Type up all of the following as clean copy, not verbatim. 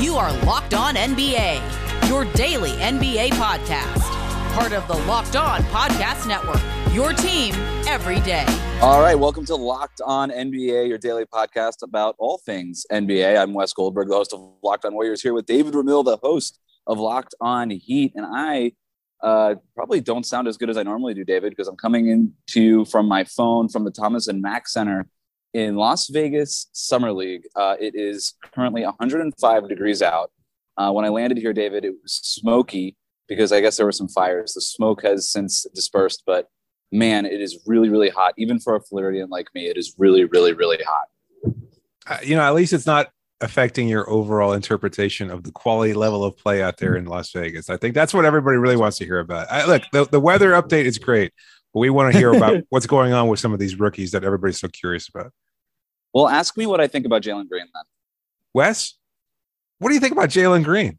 You are Locked On NBA, your daily NBA podcast. Part of the Locked On Podcast Network, your team every day. All right, welcome to Locked On NBA, your daily podcast about all things NBA. I'm Wes Goldberg, the host of Locked On Warriors, here with David Ramil, the host of Locked On Heat. And I probably don't sound as good as I normally do, David, because I'm coming in to you from my phone from the Thomas and Mack Center in Las Vegas Summer League. It is currently 105 degrees out. When I landed here, David, it was smoky because I guess there were some fires. The smoke has since dispersed, but man, it is really, really hot. Even for a Floridian like me, it is really, really, really hot. At least it's not affecting your overall interpretation of the quality level of play out there in Las Vegas. I think that's what everybody really wants to hear about. Look, the weather update is great, but we want to hear about what's going on with some of these rookies that everybody's so curious about. Well, ask me what I think about Jalen Green then. Wes, what do you think about Jalen Green?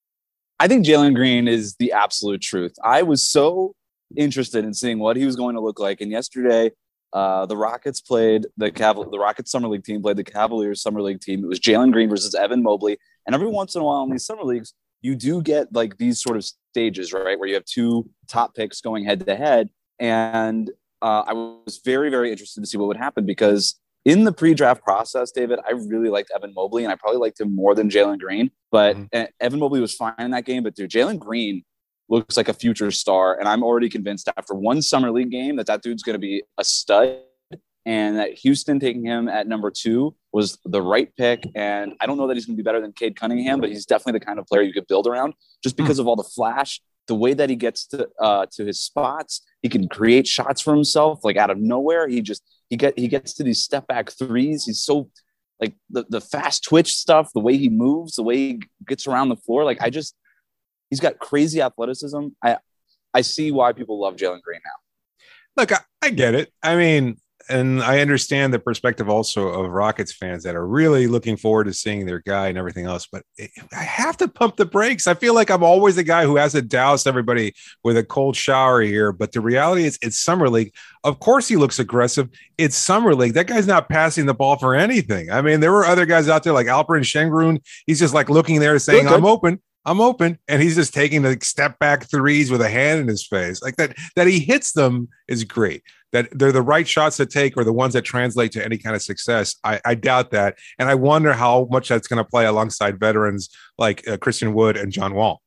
I think Jalen Green is the absolute truth. I was so interested in seeing what he was going to look like. And yesterday, the Rockets played the Rockets Summer League team played the Cavaliers Summer League team. It was Jalen Green versus Evan Mobley. And every once in a while in these summer leagues, you do get like these sort of stages, right, where you have two top picks going head to head. And I was very, very interested to see what would happen because in the pre-draft process, David, I really liked Evan Mobley, and I probably liked him more than Jalen Green. But Evan Mobley was fine in that game. But dude, Jalen Green looks like a future star, and I'm already convinced after one summer league game that dude's going to be a stud, and that Houston taking him at number 2 was the right pick. And I don't know that he's going to be better than Cade Cunningham, but he's definitely the kind of player you could build around just because of all the flash, the way that he gets to his spots. He can create shots for himself, like out of nowhere. He gets to these step back threes. He's so like the fast twitch stuff, the way he moves, the way he gets around the floor. Like he's got crazy athleticism. I see why people love Jalen Green now. Look, I get it. I mean, and I understand the perspective also of Rockets fans that are really looking forward to seeing their guy and everything else. But I have to pump the brakes. I feel like I'm always the guy who has to douse everybody with a cold shower here. But the reality is it's Summer League. Of course he looks aggressive. It's Summer League. That guy's not passing the ball for anything. I mean, there were other guys out there like Alperen Sengun. He's just like looking there saying, I'm open. And he's just taking the step back threes with a hand in his face. Like that he hits them is great. That they're the right shots to take or the ones that translate to any kind of success. I doubt that. And I wonder how much that's going to play alongside veterans like Christian Wood and John Wall.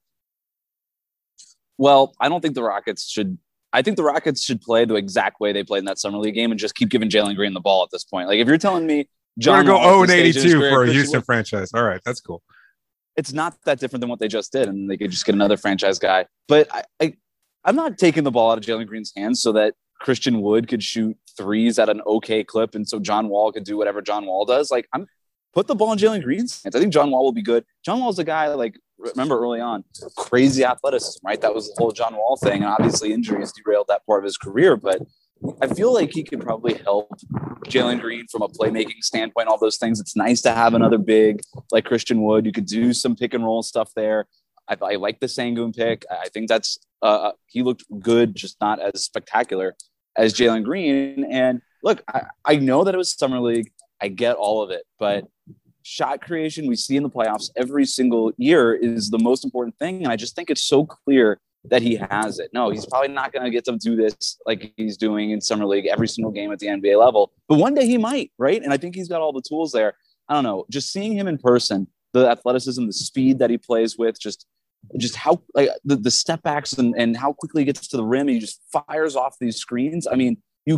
Well, I don't think the Rockets should. I think the Rockets should play the exact way they played in that Summer League game and just keep giving Jalen Green the ball at this point. Like if you're telling me John Wall go 0-82 for a Houston franchise. All right, that's cool. It's not that different than what they just did, and they could just get another franchise guy. But I'm not taking the ball out of Jalen Green's hands so that Christian Wood could shoot threes at an okay clip, and so John Wall could do whatever John Wall does. Like, put the ball in Jalen Green's hands. I think John Wall will be good. John Wall's a guy, like, remember early on, crazy athleticism, right? That was the whole John Wall thing, and obviously injuries derailed that part of his career, but I feel like he could probably help Jalen Green from a playmaking standpoint, all those things. It's nice to have another big like Christian Wood. You could do some pick and roll stuff there. I like the Sengun pick. I think that's he looked good, just not as spectacular as Jalen Green. And look, I know that it was Summer League. I get all of it, but shot creation we see in the playoffs every single year is the most important thing. And I just think it's so clear that he has it. No, he's probably not going to get to do this like he's doing in Summer League every single game at the NBA level, but one day he might, right? And I think he's got all the tools there. I don't know, just seeing him in person, the athleticism, the speed that he plays with, just how like the step backs and how quickly he gets to the rim. He just fires off these screens. I mean, you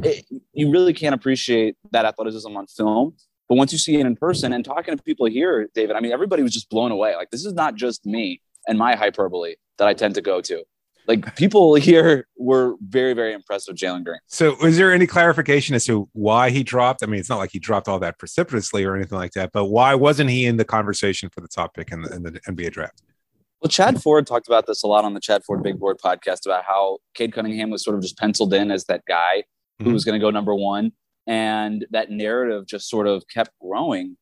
really can't appreciate that athleticism on film, but once you see it in person and talking to people here, David, I mean, everybody was just blown away. Like, this is not just me and my hyperbole that I tend to go to. Like, people here were very, very impressed with Jalen Green. So is there any clarification as to why he dropped? I mean, it's not like he dropped all that precipitously or anything like that, but why wasn't he in the conversation for the top pick in the NBA draft? Well, Chad Ford talked about this a lot on the Chad Ford Big Board podcast about how Cade Cunningham was sort of just penciled in as that guy who was going to go number 1. And that narrative just sort of kept growing.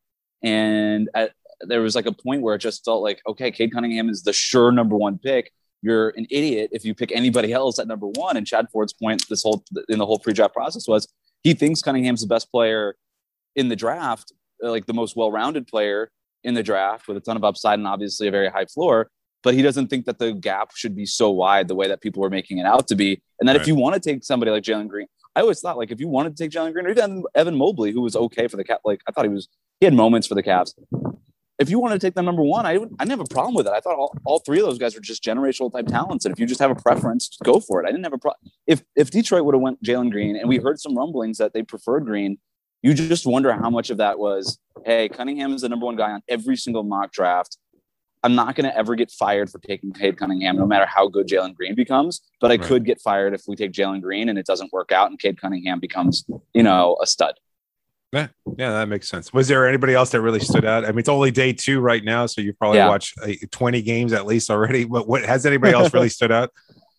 And there was like a point where it just felt like, okay, Cade Cunningham is the sure number 1 pick. You're an idiot if you pick anybody else at number 1. And Chad Ford's point in the whole pre-draft process was he thinks Cunningham's the best player in the draft, like the most well-rounded player. in the draft with a ton of upside and obviously a very high floor, but he doesn't think that the gap should be so wide the way that people were making it out to be. And that if you want to take somebody like Jalen Green, I always thought like if you wanted to take Jalen Green or even Evan Mobley, who was okay for the Cavs, like I thought he had moments for the Cavs. If you wanted to take them number one, I didn't have a problem with it. I thought all three of those guys were just generational type talents. And if you just have a preference, go for it. I didn't have a problem. If Detroit would have went Jalen Green, and we heard some rumblings that they preferred Green, you just wonder how much of that was, hey, Cunningham is the number one guy on every single mock draft. I'm not going to ever get fired for taking Cade Cunningham, no matter how good Jalen Green becomes. But I could get fired if we take Jalen Green and it doesn't work out and Cade Cunningham becomes, a stud. Yeah, that makes sense. Was there anybody else that really stood out? I mean, it's only day 2 right now, so you've probably watched 20 games at least already. But what has anybody else really stood out?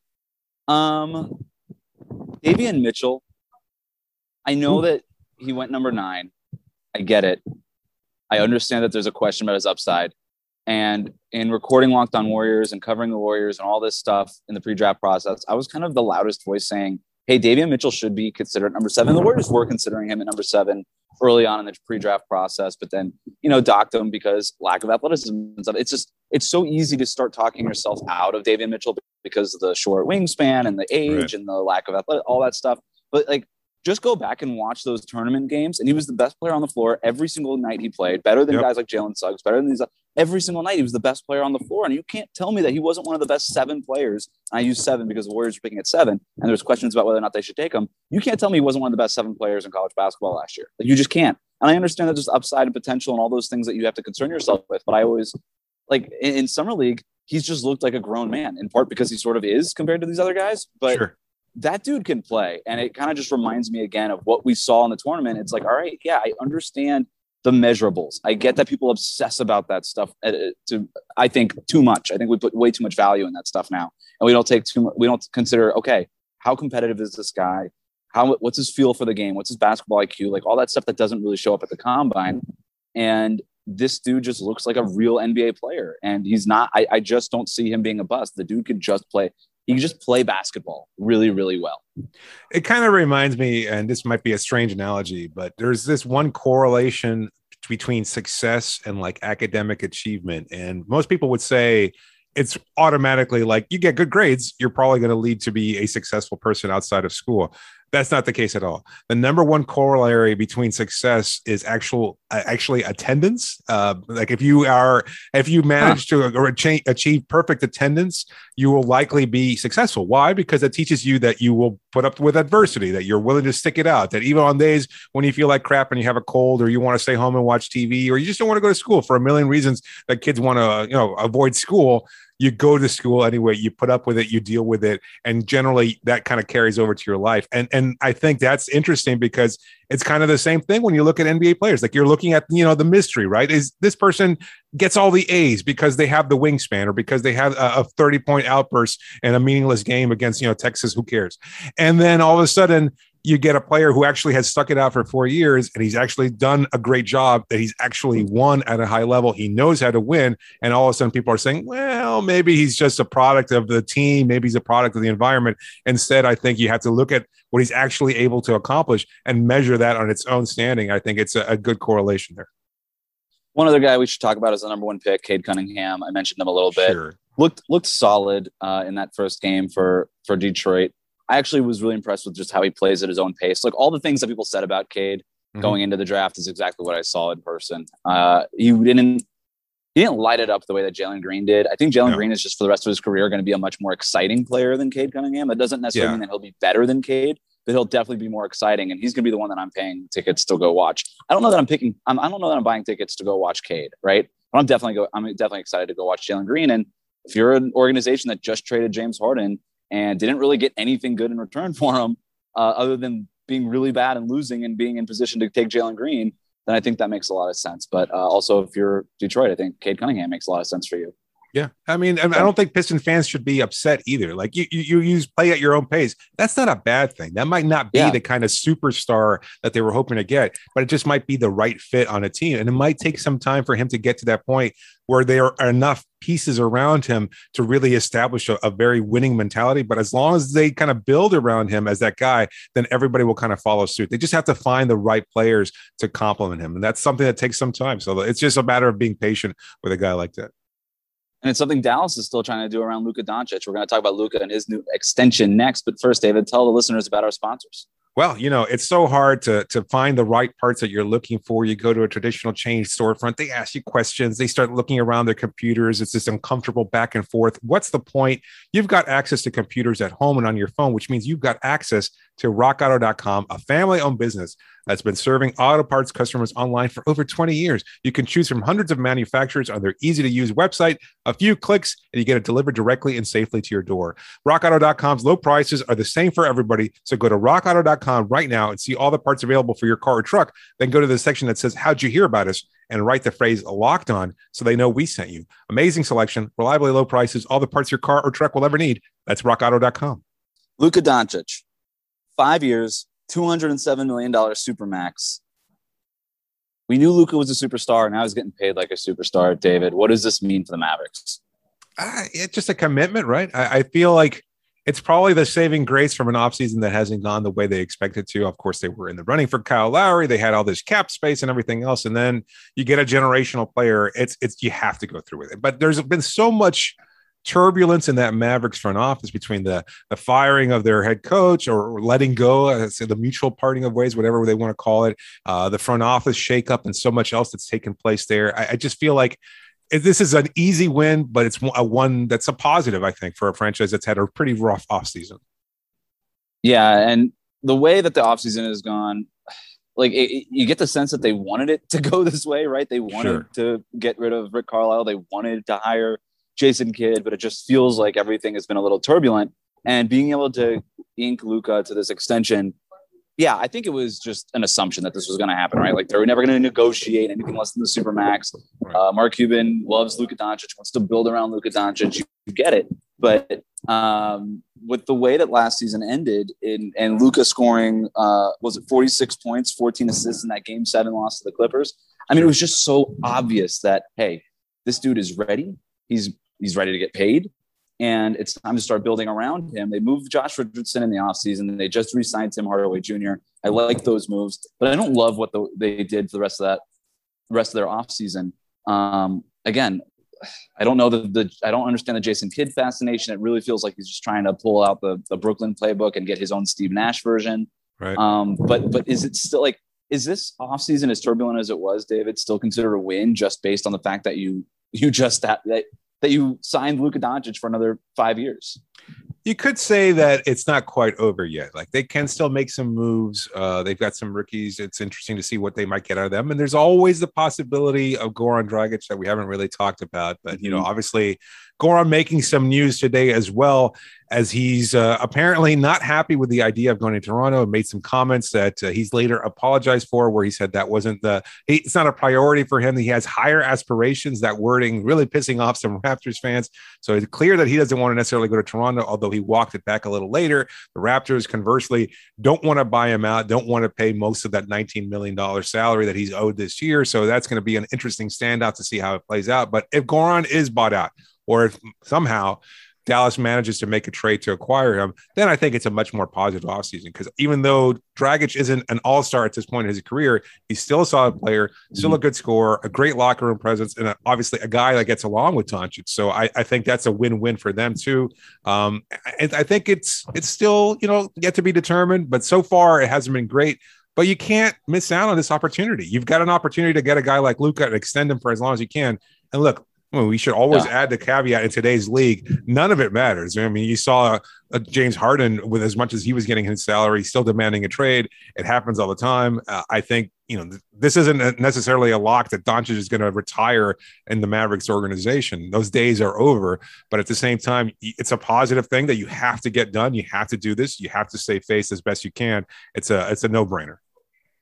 Davion Mitchell. I know that he went number 9. I get it. I understand that there's a question about his upside. And in recording Locked On Warriors and covering the Warriors and all this stuff in the pre-draft process, I was kind of the loudest voice saying, hey, Davion Mitchell should be considered number 7. The Warriors were considering him at number 7 early on in the pre-draft process, but then, docked him because lack of athleticism and stuff. It's so easy to start talking yourself out of Davion Mitchell because of the short wingspan and the age and the lack of athletic, all that stuff. But just go back and watch those tournament games. And he was the best player on the floor every single night he played, better than guys like Jalen Suggs, better than these. Every single night he was the best player on the floor. And you can't tell me that he wasn't one of the best 7 players. And I use 7 because the Warriors were picking at 7. And there's questions about whether or not they should take him. You can't tell me he wasn't one of the best 7 players in college basketball last year. You just can't. And I understand that there's upside and potential and all those things that you have to concern yourself with. But I always, in Summer League, he's just looked like a grown man, in part because he sort of is compared to these other guys. But that dude can play. And it kind of just reminds me again of what we saw in the tournament. It's like, all right, yeah, I understand the measurables. I get that people obsess about that stuff I think too much. I think we put way too much value in that stuff now. And we don't consider, okay, how competitive is this guy? What's his feel for the game? What's his basketball IQ? All that stuff that doesn't really show up at the combine. And this dude just looks like a real NBA player. And he's not, I just don't see him being a bust. The dude could just play. He can just play basketball really, really well. It kind of reminds me, and this might be a strange analogy, but there's this one correlation between success and academic achievement. And most people would say it's automatically you get good grades, you're probably going to lead to be a successful person outside of school. That's not the case at all. The number one corollary between success is actually attendance. If you manage to achieve perfect attendance, you will likely be successful. Why? Because it teaches you that you will put up with adversity, that you're willing to stick it out, that even on days when you feel like crap and you have a cold or you want to stay home and watch TV or you just don't want to go to school for a million reasons that kids want to, avoid school. You go to school anyway, you put up with it, you deal with it. And generally that kind of carries over to your life. And I think that's interesting because it's kind of the same thing when you look at NBA players. You're looking at, the mystery, right? Is this person gets all the A's because they have the wingspan or because they have a 30-point outburst in a meaningless game against, Texas, who cares? And then all of a sudden you get a player who actually has stuck it out for 4 years and he's actually done a great job, that he's actually won at a high level. He knows how to win. And all of a sudden people are saying, well, maybe he's just a product of the team. Maybe he's a product of the environment. Instead, I think you have to look at what he's actually able to accomplish and measure that on its own standing. I think it's a good correlation there. One other guy we should talk about is the number 1 pick, Cade Cunningham. I mentioned him a little bit. Sure. Looked solid in that first game for Detroit. I actually was really impressed with just how he plays at his own pace. All the things that people said about Cade going into the draft is exactly what I saw in person. He didn't light it up the way that Jalen Green did. I think Jalen Green is just for the rest of his career going to be a much more exciting player than Cade Cunningham. That doesn't necessarily mean that he'll be better than Cade, but he'll definitely be more exciting. And he's going to be the one that I'm paying tickets to go watch. I don't know that I'm buying tickets to go watch Cade, right? But I'm definitely excited to go watch Jalen Green. And if you're an organization that just traded James Harden and didn't really get anything good in return for him, other than being really bad and losing and being in position to take Jalen Green, then I think that makes a lot of sense. But also, if you're Detroit, I think Cade Cunningham makes a lot of sense for you. Yeah. I mean, I don't think Piston fans should be upset either. Like you use play at your own pace. That's not a bad thing. That might not be the kind of superstar that they were hoping to get, but it just might be the right fit on a team. And it might take some time for him to get to that point where there are enough pieces around him to really establish a very winning mentality. But as long as they kind of build around him as that guy, then everybody will kind of follow suit. They just have to find the right players to complement him. And that's something that takes some time. So it's just a matter of being patient with a guy like that. And it's something Dallas is still trying to do around Luka Doncic. We're going to talk about Luka and his new extension next. But first, David, tell the listeners about our sponsors. Well, it's so hard to find the right parts that you're looking for. You go to a traditional chain storefront, they ask you questions, they start looking around their computers. It's this uncomfortable back and forth. What's the point? You've got access to computers at home and on your phone, which means you've got access to rockauto.com, a family-owned business that's been serving auto parts customers online for over 20 years. You can choose from hundreds of manufacturers on their easy-to-use website. A few clicks, and you get it delivered directly and safely to your door. RockAuto.com's low prices are the same for everybody, so go to rockauto.com right now and see all the parts available for your car or truck. Then go to the section that says, "How'd you hear about us?" and write the phrase "Locked On" so they know we sent you. Amazing selection, reliably low prices, all the parts your car or truck will ever need. That's rockauto.com. Luka Doncic, 5 years, $207 million supermax. We knew Luka was a superstar, and now he's getting paid like a superstar. David, what does this mean for the Mavericks? It's just a commitment, right? I feel like it's probably the saving grace from an offseason that hasn't gone the way they expected to. Of course, they were in the running for Kyle Lowry. They had all this cap space and everything else. And then you get a generational player. It's you have to go through with it. But there's been so much turbulence in that Mavericks front office between the firing of their head coach or letting go, say the mutual parting of ways, whatever they want to call it, the front office shakeup and so much else that's taken place there. I just feel like this is an easy win, but it's one that's a positive, I think, for a franchise that's had a pretty rough offseason. Yeah, and the way that the offseason has gone, like you get the sense that they wanted it to go this way, right? They wanted to get rid of Rick Carlisle. They wanted to hire Jason Kidd, but it just feels like everything has been a little turbulent. And being able to ink Luka to this extension, yeah, I think it was just an assumption that this was going to happen, right? Like they were never going to negotiate anything less than the supermax. Right. Mark Cuban loves Luka Doncic, wants to build around Luka Doncic. You get it, but with the way that last season ended, and Luka scoring, was it 46 points, 14 assists in that Game 7 loss to the Clippers? I mean, it was just so obvious that hey, this dude is ready. He's ready to get paid, and it's time to start building around him. They moved Josh Richardson in the offseason, and they just re-signed Tim Hardaway Jr. I like those moves, but I don't love what they did for the rest of their offseason. Again, I don't know I don't understand the Jason Kidd fascination. It really feels like he's just trying to pull out the Brooklyn playbook and get his own Steve Nash version. Right. But is it still like, is this offseason as turbulent as it was, David, still considered a win just based on the fact that you signed Luka Doncic for another 5 years? You could say that it's not quite over yet. Like they can still make some moves. They've got some rookies. It's interesting to see what they might get out of them. And there's always the possibility of Goran Dragic that we haven't really talked about. But, obviously Goran making some news today as well, as he's apparently not happy with the idea of going to Toronto and made some comments that he's later apologized for, where he said that wasn't it's not a priority for him. He has higher aspirations. That wording really pissing off some Raptors fans. So it's clear that he doesn't want to necessarily go to Toronto, although he walked it back a little later. The Raptors, conversely, don't want to buy him out, don't want to pay most of that $19 million salary that he's owed this year. So that's going to be an interesting standout to see how it plays out. But if Goran is bought out, or if somehow Dallas manages to make a trade to acquire him, then I think it's a much more positive offseason, because even though Dragic isn't an all-star at this point in his career, he's still a solid player, still a good scorer, a great locker room presence, and obviously a guy that gets along with Doncic. So I think that's a win-win for them too. And I think it's still, yet to be determined, but so far it hasn't been great. But you can't miss out on this opportunity. You've got an opportunity to get a guy like Luka and extend him for as long as you can. And look, we should always add the caveat in today's league. None of it matters. I mean, you saw James Harden, with as much as he was getting his salary, still demanding a trade. It happens all the time. I think, this isn't necessarily a lock that Doncic is going to retire in the Mavericks organization. Those days are over. But at the same time, it's a positive thing that you have to get done. You have to do this. You have to save face as best you can. It's a no-brainer.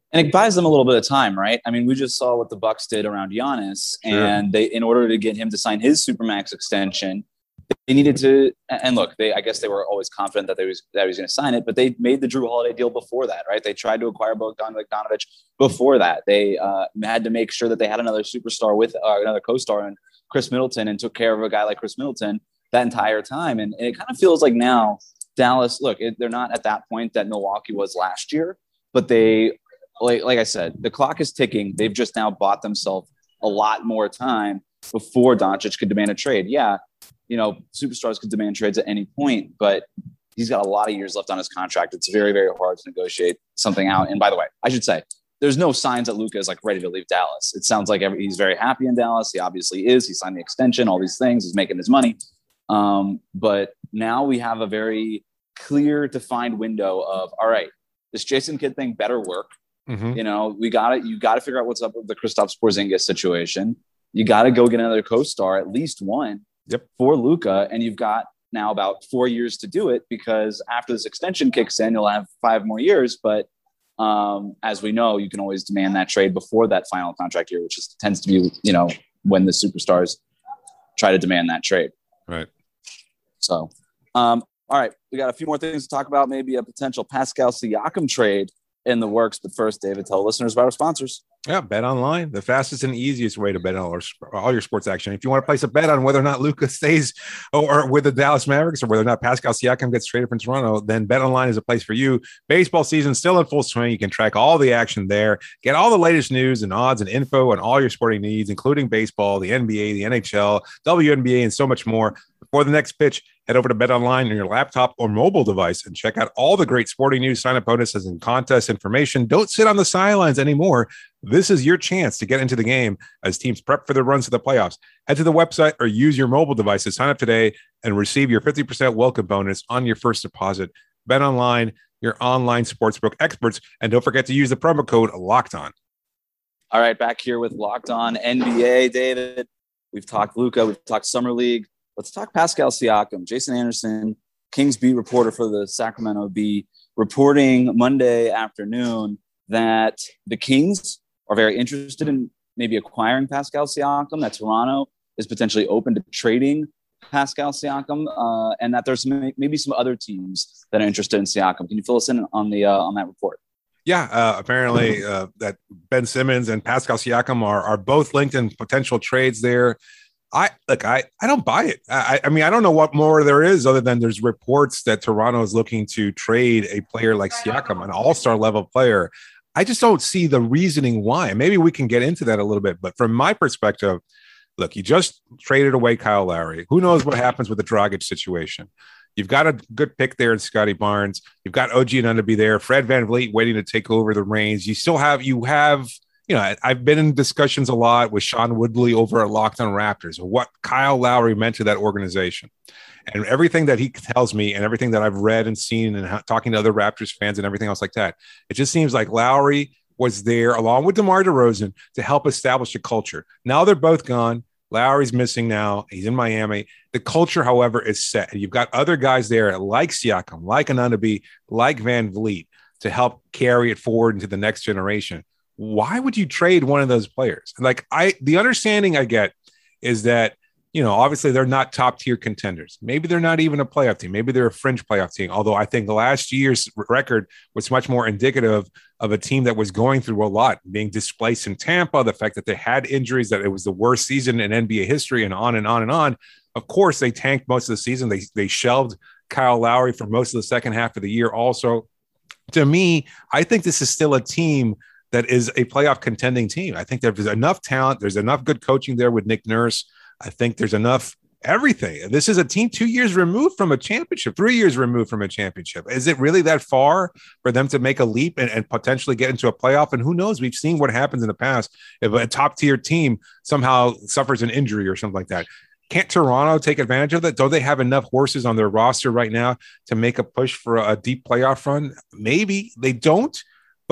And it buys them a little bit of time, right? I mean, we just saw what the Bucks did around Giannis, and they, in order to get him to sign his supermax extension, they needed to. And look, I guess they were always confident that he was going to sign it, but they made the Drew Holiday deal before that, right? They tried to acquire Bogdan Bogdanovic before that. They had to make sure that they had another superstar with another co-star in Chris Middleton, and took care of a guy like Chris Middleton that entire time. And it kind of feels like now Dallas, look, they're not at that point that Milwaukee was last year, but they. Like I said, the clock is ticking. They've just now bought themselves a lot more time before Doncic could demand a trade. Yeah, superstars could demand trades at any point, but he's got a lot of years left on his contract. It's very, very hard to negotiate something out. And by the way, I should say, there's no signs that Luka is like ready to leave Dallas. It sounds like he's very happy in Dallas. He obviously is. He signed the extension, all these things. He's making his money. But now we have a very clear, defined window of, all right, this Jason Kidd thing better work. Mm-hmm. You got to figure out what's up with the Kristaps Porzingis situation. You got to go get another co-star, at least one, for Luka. And you've got now about 4 years to do it, because after this extension kicks in, you'll have 5 more years. But as we know, you can always demand that trade before that final contract year, which tends to be, when the superstars try to demand that trade. Right. So, all right, we got a few more things to talk about. Maybe a potential Pascal Siakam trade in the works. But first, David, tell listeners about our sponsors. Yeah, Bet Online, the fastest and easiest way to bet on all your sports action. If you want to place a bet on whether or not Luka stays or with the Dallas Mavericks, or whether or not Pascal Siakam gets traded from Toronto, then Bet Online is a place for you. Baseball season still in full swing. You can track all the action there. Get all the latest news and odds and info on all your sporting needs, including baseball, the NBA, the NHL, WNBA, and so much more. Before the next pitch, head over to Bet Online on your laptop or mobile device and check out all the great sporting news, sign-up bonuses, and contest information. Don't sit on the sidelines anymore. This is your chance to get into the game as teams prep for their runs to the playoffs. Head to the website or use your mobile device to sign up today and receive your 50% welcome bonus on your first deposit. Bet Online, your online sportsbook experts, and don't forget to use the promo code LOCKEDON. All right, back here with Locked On NBA, David. We've talked Luka, we've talked Summer League. Let's talk Pascal Siakam. Jason Anderson, Kings beat reporter for the Sacramento Bee, reporting Monday afternoon that the Kings are very interested in maybe acquiring Pascal Siakam, that Toronto is potentially open to trading Pascal Siakam, and that there's maybe some other teams that are interested in Siakam. Can you fill us in on that report? Yeah, apparently that Ben Simmons and Pascal Siakam are both linked in potential trades there. I don't buy it. I mean, I don't know what more there is other than there's reports that Toronto is looking to trade a player like Siakam, an all-star level player. I just don't see the reasoning why. Maybe we can get into that a little bit. But from my perspective, look, you just traded away Kyle Lowry. Who knows what happens with the Dragic situation? You've got a good pick there in Scotty Barnes. You've got OG Anunoby there. Fred VanVleet waiting to take over the reins. You have, I've been in discussions a lot with Sean Woodley over at Locked On Raptors, what Kyle Lowry meant to that organization. And everything that he tells me and everything that I've read and seen and talking to other Raptors fans and everything else like that, it just seems like Lowry was there along with DeMar DeRozan to help establish a culture. Now they're both gone. Lowry's missing now. He's in Miami. The culture, however, is set. And you've got other guys there like Siakam, like Anunoby, like VanVleet to help carry it forward into the next generation. Why would you trade one of those players? The understanding I get is that, obviously they're not top tier contenders. Maybe they're not even a playoff team. Maybe they're a fringe playoff team. Although I think the last year's record was much more indicative of a team that was going through a lot, being displaced in Tampa, the fact that they had injuries, that it was the worst season in NBA history, and on and on and on. Of course, they tanked most of the season. They shelved Kyle Lowry for most of the second half of the year. Also, to me, I think this is still a team that is a playoff contending team. I think there's enough talent. There's enough good coaching there with Nick Nurse. I think there's enough everything. This is a team 2 years removed from a championship, 3 years removed from a championship. Is it really that far for them to make a leap and potentially get into a playoff? And who knows? We've seen what happens in the past if a top tier team somehow suffers an injury or something like that. Can't Toronto take advantage of that? Don't they have enough horses on their roster right now to make a push for a deep playoff run? Maybe they don't. But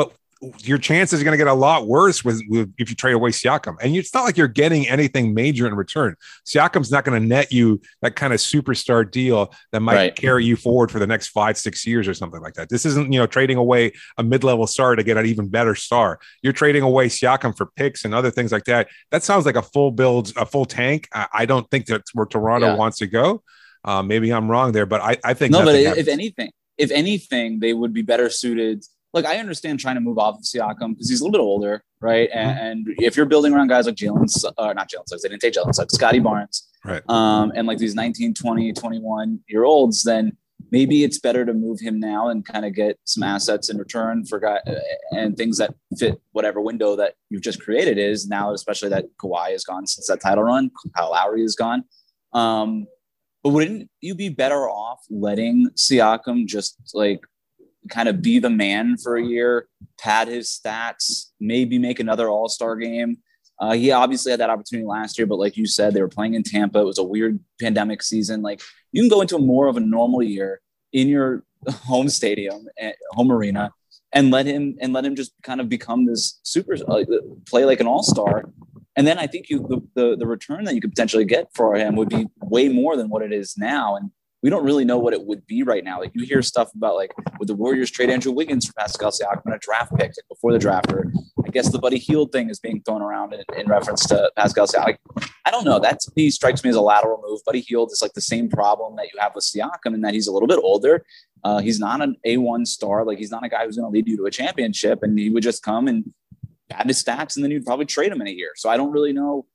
your chances are going to get a lot worse with if you trade away Siakam. And it's not like you're getting anything major in return. Siakam's not going to net you that kind of superstar deal that might carry you forward for the next 5-6 years or something like that. This isn't, trading away a mid-level star to get an even better star. You're trading away Siakam for picks and other things like that. That sounds like a full tank. I don't think that's where Toronto wants to go. Maybe I'm wrong there, but I think no. But if anything, they would be better suited. Like, I understand trying to move off of Siakam because he's a little bit older, right? And if you're building around guys like not Jalen Suggs, they didn't take Jalen Suggs, Scotty Barnes, right? And like these 19, 20, 21-year-olds, then maybe it's better to move him now and kind of get some assets in return for and things that fit whatever window that you've just created is now, especially that Kawhi is gone since that title run. Kyle Lowry is gone. But wouldn't you be better off letting Siakam just like kind of be the man for a year, pad his stats, maybe make another all-star game? He obviously had that opportunity last year, but like you said, they were playing in Tampa. It was a weird pandemic season. Like, you can go into more of a normal year in your home stadium, home arena, and let him just kind of become this play like an all-star. And then I think the return that you could potentially get for him would be way more than what it is now. And we don't really know what it would be right now. Like, you hear stuff about, like, would the Warriors trade Andrew Wiggins for Pascal Siakam in a draft pick before the draft? Or I guess the Buddy Hield thing is being thrown around in reference to Pascal Siakam. I don't know. That to me strikes me as a lateral move. Buddy Hield is like the same problem that you have with Siakam in that he's a little bit older. He's not an A1 star. Like, he's not a guy who's going to lead you to a championship, and he would just come and pad his stats, and then you'd probably trade him in a year. So I don't really know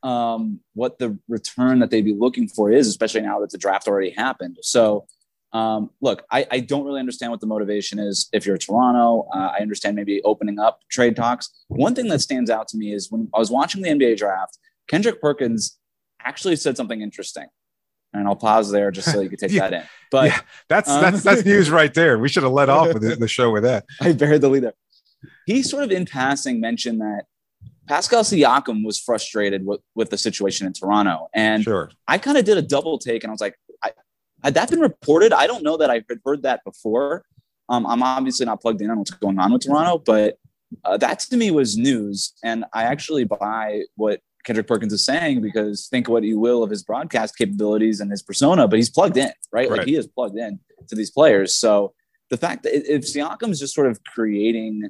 what the return that they'd be looking for is, especially now that the draft already happened. So look, I don't really understand what the motivation is. If you're Toronto, I understand maybe opening up trade talks. One thing that stands out to me is when I was watching the NBA draft, Kendrick Perkins actually said something interesting. And I'll pause there just so you can take that in. But that's news right there. We should have led off with the show with that. I buried the lead there. He sort of in passing mentioned that Pascal Siakam was frustrated with the situation in Toronto. And I kind of did a double take, and I was like, had that been reported? I don't know that I had heard that before. I'm obviously not plugged in on what's going on with Toronto, but that to me was news. And I actually buy what Kendrick Perkins is saying, because think what you will of his broadcast capabilities and his persona, but he's plugged in, right? Like, he is plugged in to these players. So the fact that if Siakam is just sort of creating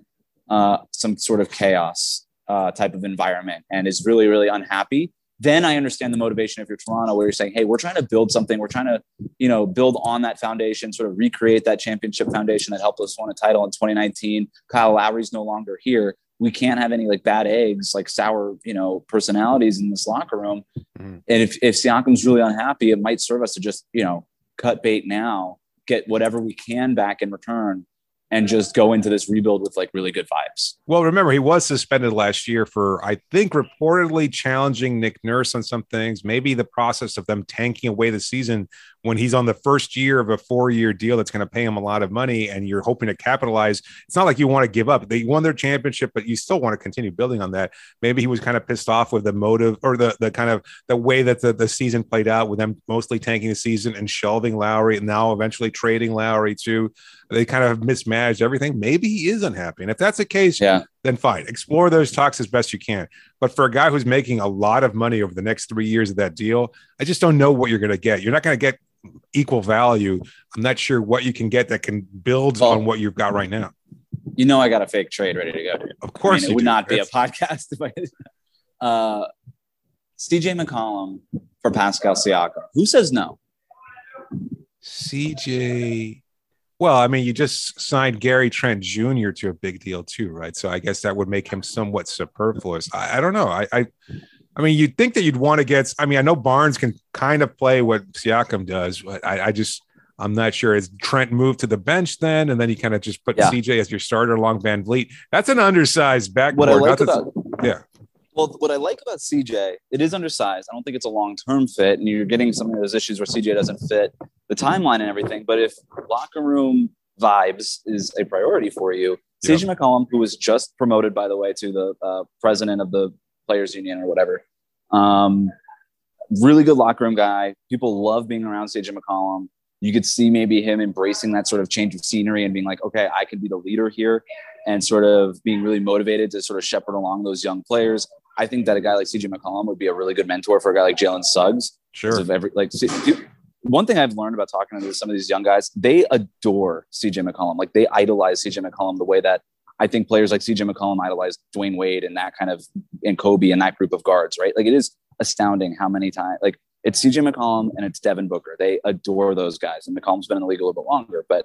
some sort of chaos type of environment and is really, really unhappy, then I understand the motivation if you're Toronto, where you're saying, hey, we're trying to build something. We're trying to, build on that foundation, sort of recreate that championship foundation that helped us win a title in 2019. Kyle Lowry's no longer here. We can't have any like bad eggs, like sour, personalities in this locker room. And if Siakam's really unhappy, it might serve us to just, cut bait now, get whatever we can back in return, and just go into this rebuild with like really good vibes. Well, remember, he was suspended last year for, I think, reportedly challenging Nick Nurse on some things, maybe the process of them tanking away the season when he's on the first year of a 4-year deal that's going to pay him a lot of money, and you're hoping to capitalize. It's not like you want to give up. They won their championship, but you still want to continue building on that. Maybe he was kind of pissed off with the motive or the kind of the way that the season played out, with them mostly tanking the season and shelving Lowry and now eventually trading Lowry too. They kind of mismanaged everything. Maybe he is unhappy. And if that's the case, then fine. Explore those talks as best you can. But for a guy who's making a lot of money over the next 3 years of that deal, I just don't know what you're going to get. You're not going to get equal value. I'm not sure what you can get that can build on what you've got right now. I got a fake trade ready to go. Of course, it would not be a podcast if I CJ McCollum for Pascal Siakam. Who says no? CJ. Well, I mean, you just signed Gary Trent Jr. to a big deal too, right? So I guess that would make him somewhat superfluous. I don't know. I mean, you'd think that you'd want to get. I mean, I know Barnes can kind of play what Siakam does, but I'm not sure. Is Trent moved to the bench then, and then you kind of just put CJ as your starter along Van Vliet? That's an undersized backboard. What I like what I like about CJ, it is undersized. I don't think it's a long-term fit, and you're getting some of those issues where CJ doesn't fit the timeline and everything. But if locker room vibes is a priority for you, CJ McCollum, who was just promoted, by the way, to the president of the Players Union or whatever, really good locker room guy. People love being around CJ McCollum. you could see maybe him embracing that sort of change of scenery and being like, okay, I can be the leader here, and sort of being really motivated to sort of shepherd along those young players. I think that a guy like CJ McCollum would be a really good mentor for a guy like Jalen Suggs. Sure. One thing I've learned about talking to some of these young guys, they adore CJ McCollum. Like they idolize CJ McCollum the way that I think players like CJ McCollum idolize Dwayne Wade and that kind of, and Kobe and that group of guards, right? Like it is astounding how many times, like it's CJ McCollum and it's Devin Booker. They adore those guys. And McCollum's been in the league a little bit longer, but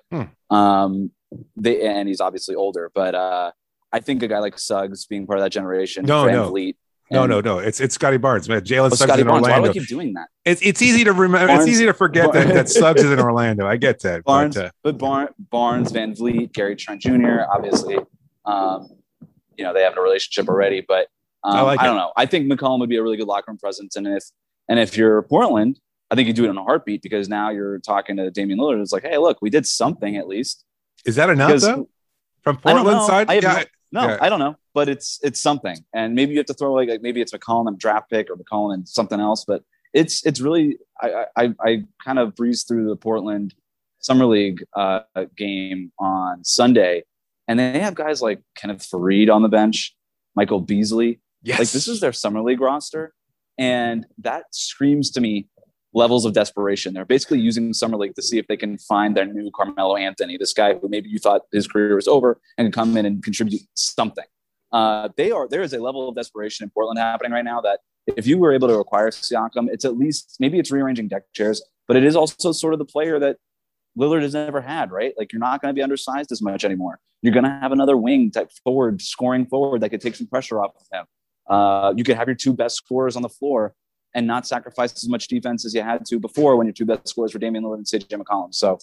and he's obviously older, but I think a guy like Suggs being part of that generation, Vliet. No. It's Scotty Barnes, man. Jalen Suggs Scotty in Barnes. Orlando. Why do I keep doing that? It's easy to remember. It's easy to forget that Suggs is in Orlando. I get that. Barnes, Barnes, Van Vliet, Gary Trent Jr. Obviously, they have a relationship already. But I don't know. I think McCollum would be a really good locker room presence, and if you're Portland, I think you do it in a heartbeat because now you're talking to Damian Lillard. It's like, hey, look, we did something at least. Is that enough though? From Portland's side? I don't know, but it's something. And maybe you have to throw like maybe it's McCollum and draft pick or McCollum and something else, but it's really I kind of breezed through the Portland Summer League game on Sunday, and they have guys like Kenneth Faried on the bench, Michael Beasley. Yes. Like this is their Summer League roster, and that screams to me levels of desperation. They're basically using Summer League to see if they can find their new Carmelo Anthony, this guy who maybe you thought his career was over and can come in and contribute something. There is a level of desperation in Portland happening right now that if you were able to acquire Siakam, it's at least, maybe it's rearranging deck chairs, but it is also sort of the player that Lillard has never had, right? Like you're not going to be undersized as much anymore. You're going to have another wing type forward, scoring forward that could take some pressure off of him. You could have your two best scorers on the floor and not sacrifice as much defense as you had to before when your two best scorers were Damian Lillard and CJ McCollum. So,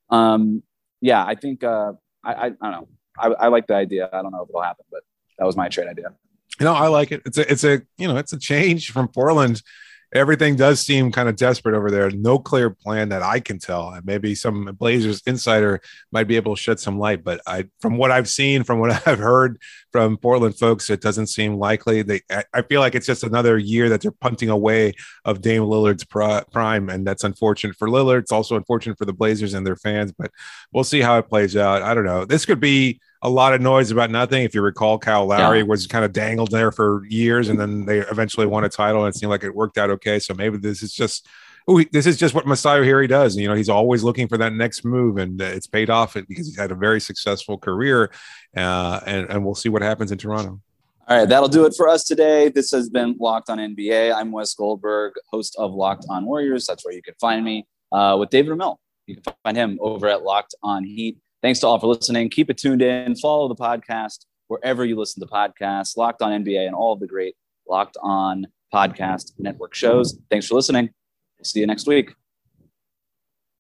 I think I don't know. I like the idea. I don't know if it'll happen, but that was my trade idea. I like it. It's a change from Portland. Everything does seem kind of desperate over there. No clear plan that I can tell. And maybe some Blazers insider might be able to shed some light. But from what I've seen, from what I've heard from Portland folks, it doesn't seem likely. I feel like it's just another year that they're punting away of Dame Lillard's prime. And that's unfortunate for Lillard. It's also unfortunate for the Blazers and their fans. But we'll see how it plays out. I don't know. This could be a lot of noise about nothing. If you recall, Kyle Lowry was kind of dangled there for years, and then they eventually won a title, and it seemed like it worked out okay. So maybe this is just what Masai Ujiri does. He's always looking for that next move, and it's paid off because he's had a very successful career. And we'll see what happens in Toronto. All right, that'll do it for us today. This has been Locked on NBA. I'm Wes Goldberg, host of Locked on Warriors. That's where you can find me with David Ramil. You can find him over at Locked on Heat. Thanks to all for listening. Keep it tuned in. Follow the podcast wherever you listen to podcasts, Locked on NBA, and all of the great Locked on Podcast Network shows. Thanks for listening. We'll see you next week.